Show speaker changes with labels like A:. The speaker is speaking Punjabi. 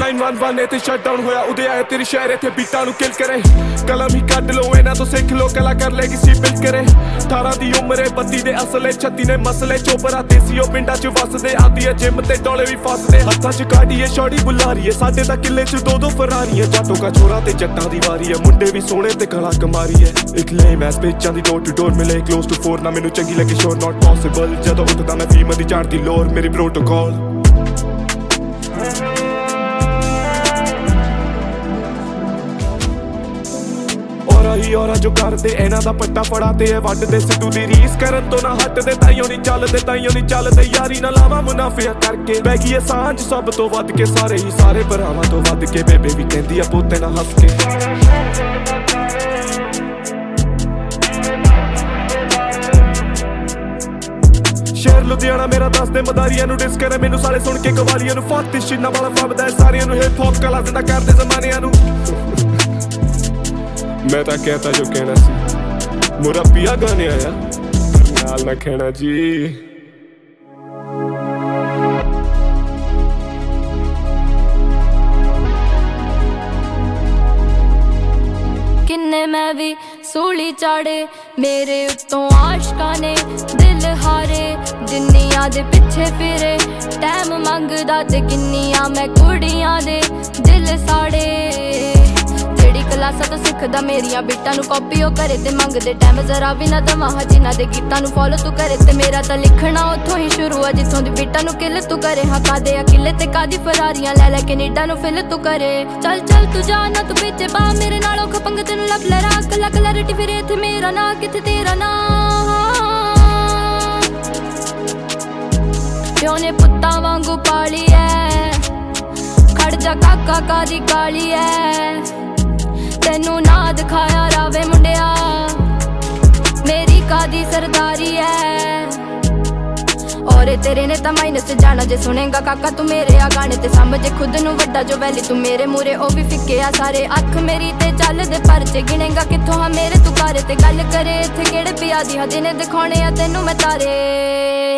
A: 911 ਇੱਥੇ ਸ਼ਟਡਾਊਨ ਹੋਇਆ ਉਦੇ ਆਏ ਤੇਰੇ ਸ਼ਹਿਰ ਇੱਥੇ ਬੀਟਾਂ ਨੂੰ ਕਿਲ ਕਰੇ ਕਲਮ ਹੀ ਕੱਢ ਲੋ ਇਹਨਾਂ ਤੋਂ ਸਿੱਖ ਲੋ ਕਲਾ ਕਰ ਲੈ ਕਿਸੇ ਬਿਲ ਕਰੇ 18 ਦੀ ਉਮਰ ਏ 32 ਦੇ ਅਸਲੇ 36 ਨੇ ਮਸਲੇ ਚੋਪਰਾ ਦੇਸੀ ਉਹ ਪਿੰਡਾਂ ਚ ਵਸਦੇ ਆਦੀ ਏ ਜਿਮ ਤੇ ਡੋਲੇ ਵੀ ਫਸਦੇ ਹੱਥਾਂ ਚ ਕਾਢੀਏ ਸ਼ੌੜੀ ਬੁਲਾਰੀਏ ਸਾਡੇ ਤਾਂ ਕਿੱਲੇ ਚ ਦੋ ਫਰਾਰੀਏ ਜਾਟੋ ਕਾ ਛੋਰਾ ਤੇ ਜੱਟਾਂ ਦੀ ਵਾਰੀ ਏ ਮੁੰਡੇ ਵੀ ਸੋਹਣੇ ਤੇ ਗਲਾ ਕਮਾਰੀ ਏ ਇੱਕ ਲੈ mess ਪੇਚਾਂ the door to door ਮਿਲੇ ਕਲੋਜ਼ ਟੂ 4 ਨਾ ਮੈਨੂੰ ਚੰਗੀ ਲੱਗੀ ਸ਼ੋਰ ਨਾਟ ਪੋਸੀਬਲ ਜਦੋਂ ਉੱਠਦਾ ਮੈਂ ਫੀਮ ਦੀ ਚੜਦੀ ਲੋਰ ਮੇਰੀ ਪ੍ਰੋਟੋਕਾਲ ਹੀ ਔਰਾ ਜੋ ਕਰਦੇ ਇਹਨਾਂ ਦਾ ਪੱਟਾ ਫੜਾ ਤੇ ਇਹ ਵੱਢਦੇ ਸਿੱਧੂ ਦੀ ਰੀਸ ਕਰਨ ਤੋਂ ਨਾ ਹਟਦੇ ਤਾਈਓ ਨਹੀਂ ਚੱਲਦੇ ਯਾਰੀ ਨਾ ਲਾਵਾਂ ਮੁਨਾਫਿਆ ਕਰਕੇ ਬਹਿ ਗਈ ਸਾਂਝ ਸਭ ਤੋਂ ਵੱਧ ਕੇ ਸਾਰੇ ਭਰਾਵਾਂ ਤੋਂ ਵੱਧ ਕੇ ਬੇਬੇ ਵੀ ਕਹਿੰਦੀ ਆ ਪੋਤੇ ਨਾਲ ਹੱਸ ਕੇ ਸ਼ਹਿਰ ਲੁਧਿਆਣਾ ਮੇਰਾ ਦੱਸਦੇ ਮਦਾਰੀਆਂ ਨੂੰ ਡਿਸ ਕਰੇ ਮੈਨੂੰ ਸਾਲੇ ਸੁਣ ਕੇ ਕਵਾਲੀਆਂ ਨੂੰ ਫੱਕ ਤੇ ਸ਼ਿਨਾ ਵਾਲਾ ਫੱਬਦਾ ਸਾਰਿਆਂ ਨੂੰ ਹਿਪ ਹੌਪ ਕਲਾ ਜ਼ਿੰਦਾ ਕਰਦੇ ਜ਼ਮਾਨਿਆਂ ਨੂੰ मैं तो कहता जो कहना सी मोरा पिया गाने आया नाल ना कहना जी
B: किन्ने मैं भी सूली चाड़े मेरे उत्तों आशका ने दिल हारे जिन्नियां दे पिछे फिरे टैम मंगदा ते किन्नियां मैं कुड़ियां दे दिल साड़े ਕਲਾਸਾਂ ਤੋਂ ਸਿੱਖਦਾ ਮੇਰੀਆਂ ਬਿੱਟਾਂ ਨੂੰ ਕਾਪੀ ਉਹ ਕਰੇ ਤੇ ਮੰਗਦੇ ਟਾਈਮ ਜ਼ਰਾ ਵੀ ਨਾ ਦਵਾਂ ਹਾਂ ਜਿਨ੍ਹਾਂ ਦੇ ਗੀਤਾਂ ਨੂੰ ਫੋਲੋ ਤੂੰ ਕਰੇ ਤੇ ਮੇਰਾ ਤਾਂ ਲਿਖਣਾ ਉੱਥੋਂ ਹੀ ਸ਼ੁਰੂ ਆ ਜਿੱਥੋਂ ਦੀ ਬਿੱਟਾਂ ਨੂੰ ਕਿੱਲ ਤੂੰ ਕਰੇ ਹਾਂ ਕਾਦੇ ਅਕਿਲੇ ਤੇ ਕਾਦੀ ਫਰਾਰੀਆਂ ਲੈ ਕੈਨੇਡਾ ਨੂੰ ਫਿਲ ਤੂੰ ਕਰੇ ਚੱਲ ਤੂੰ ਜਾ ਨਾ ਤੂੰ ਪਿੱਛੇ ਬਾ ਮੇਰੇ ਨਾਲੋਂ ਖਪੰਗ ਤੈਨੂੰ ਲੱਭ ਲੈ ਰਾਕ ਕੱਲਾ ਕਲੈਰਿਟੀ ਫਿਰ ਇੱਥੇ ਮੇਰਾ ਨਾਂ ਕਿੱਥੇ ਤੇਰਾ ਨਾਂ ਪਿਓ ਨੇ ਪੁੱਤਾਂ ਵਾਂਗੂ ਪਾਲੀ ਐ ਖੜ ਜਾ ਕਾਕਾ ਕਾਦੀ ਕਾਲੀ ਐ ਤੈਨੂੰ ਨਾ ਦਿਖਾਇਆ ਰਾਵੇ ਮੁੰਡਿਆ ਮੇਰੀ ਕਾਦੀ ਸਰਦਾਰੀ ਐ ਔਰ ਤੇਰੇ ਨੇ ਤਾਂ ਮਾਈਨਸ ਜਾਣਾ ਜੇ ਸੁਣੇਗਾ ਕਾਕਾ ਤੂੰ ਮੇਰੇ ਆ ਗਾਣੇ ਤੇ ਸਮਝੇ ਖੁਦ ਨੂੰ ਵੱਡਾ ਜੋ ਵੈਲੀ ਤੂੰ ਮੇਰੇ ਮੂਰੇ ਉਹ ਵੀ ਫਿੱਕੇ ਆ ਸਾਰੇ ਅੱਖ ਮੇਰੀ ਤੇ ਚੱਲਦੇ ਪਰਚੇ ਗਿਣੇਗਾ ਕਿੱਥੋਂ ਹਾਂ ਮੇਰੇ ਤੂੰ ਕਾਰੇ ਤੇ ਗੱਲ ਕਰੇ ਇੱਥੇ ਕਿਹੜੇ ਪਿਆ ਦੀ ਹਦੇ ਨੇ ਦਿਖਾਉਣੇ ਆ ਤੈਨੂੰ ਮੈਂ ਤਾਰੇ